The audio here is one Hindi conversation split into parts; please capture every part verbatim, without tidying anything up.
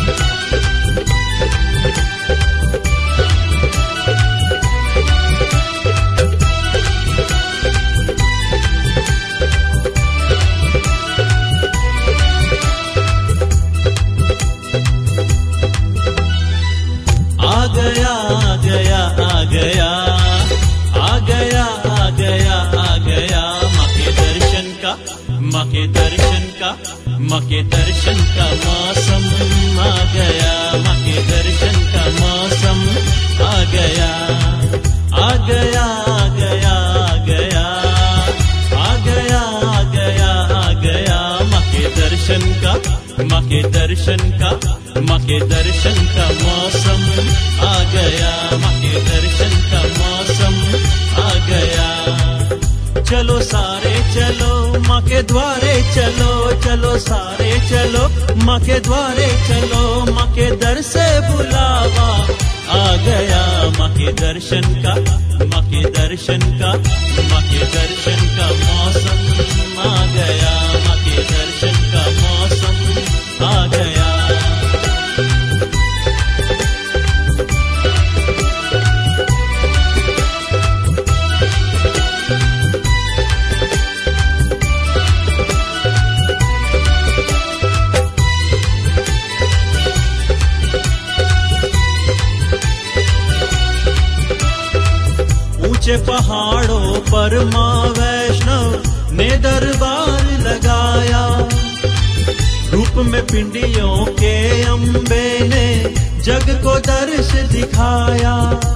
माँ के दर्शन का, माँ के दर्शन का मौसम आ गया, माँ के दर्शन का मौसम आ गया, आ गया, आ गया, आ गया, आ गया, आ गया, आ गया, माँ के दर्शन का, माँ के दर्शन का, माँ के दर्शन का मौसम आ गया, माँ के दर्शन का मौसम आ गया। चलो सारे चलो माँ के द्वारे चलो, चलो सारे चलो माँ के द्वारे चलो, माँ के दर से बुलावा आ गया, माँ के दर्शन का, माँ के दर्शन का, माँ के दर्शन का मौसम आ गया, माँ के दर्शन का मौसम आ गया। ऊंचे पहाड़ों पर माँ वैष्णव ने दरबार लगाया, रूप में पिंडियों के अम्बे ने जग को दर्श दिखाया।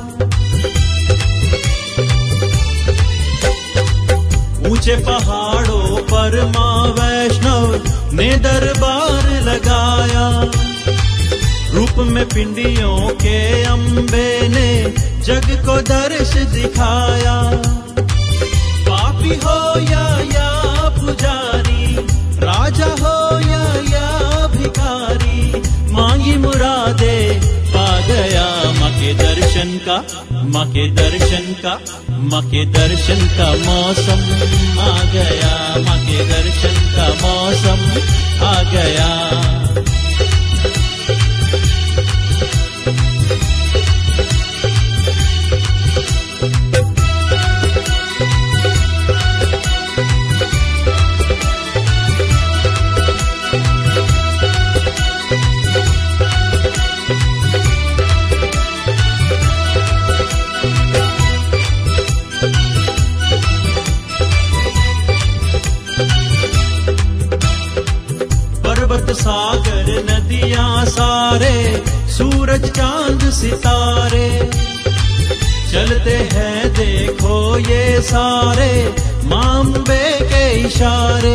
ऊंचे पहाड़ों पर माँ वैष्णव ने दरबार लगाया, रूप में पिंडियों के अम्बे ने जग को दर्श दिखाया। पापी हो या या पुजारी, राजा हो या या भिखारी, मांगी मुरादे पा गया, माँ के दर्शन का, माँ के दर्शन का, माँ के दर्शन का मौसम आ गया, माँ के दर्शन का मौसम आ गया। पर्वत सागर नदियां सारे, सूरज चांद सितारे, चलते हैं देखो ये सारे माँ अम्बे के इशारे।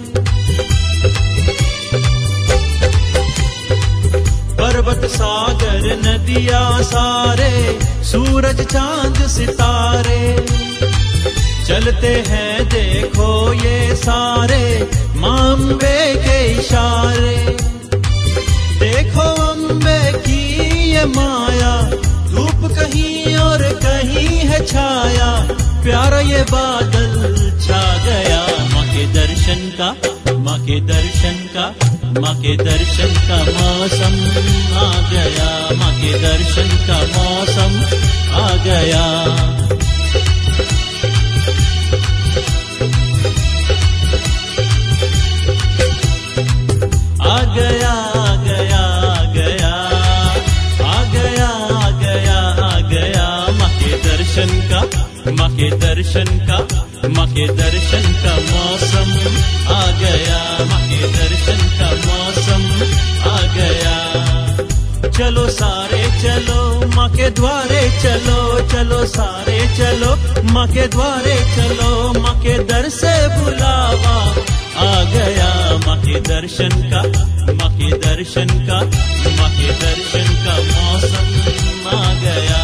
पर्वत सागर नदियां सारे, सूरज चांद सितारे, चलते हैं देखो ये सारे माँ अम्बे के इशारे। देखो अम्बे की ये माया, धूप कहीं और कहीं है छाया, प्यारा ये बादल छा गया, माँ के दर्शन का, माँ के दर्शन का, माँ के दर्शन का मौसम आ गया, माँ के दर्शन का मौसम आ गया। आ गया, आ गया, आ गया, आ गया, आ गया, आ गया, माँ के दर्शन का, माँ के दर्शन का, माँ के दर्शन का मौसम आ गया, माँ के दर्शन का मौसम आ गया। चलो सारे चलो माँ के द्वारे चलो, चलो सारे चलो माँ के द्वारे चलो, माँ के दर से बुलावा आ गया, माँ के दर्शन का, माँ के दर्शन का, माँ के दर्शन का मौसम आ गया।